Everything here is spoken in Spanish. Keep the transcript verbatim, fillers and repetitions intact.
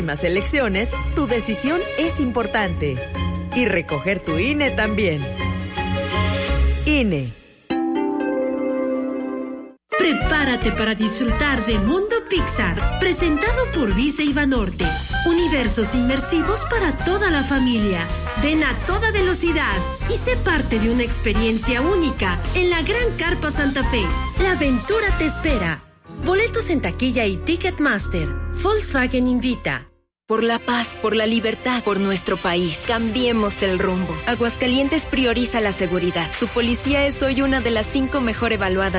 Más elecciones, tu decisión es importante. Y recoger tu I N E también. I N E. Prepárate para disfrutar de Mundo Pixar, presentado por Visa y Banorte. Universos inmersivos para toda la familia. Ven a toda velocidad y sé parte de una experiencia única en la Gran Carpa Santa Fe. La aventura te espera. Boletos en taquilla y Ticketmaster. Volkswagen invita. Por la paz, por la libertad, por nuestro país. Cambiemos el rumbo. Aguascalientes prioriza la seguridad. Su policía es hoy una de las cinco mejor evaluadas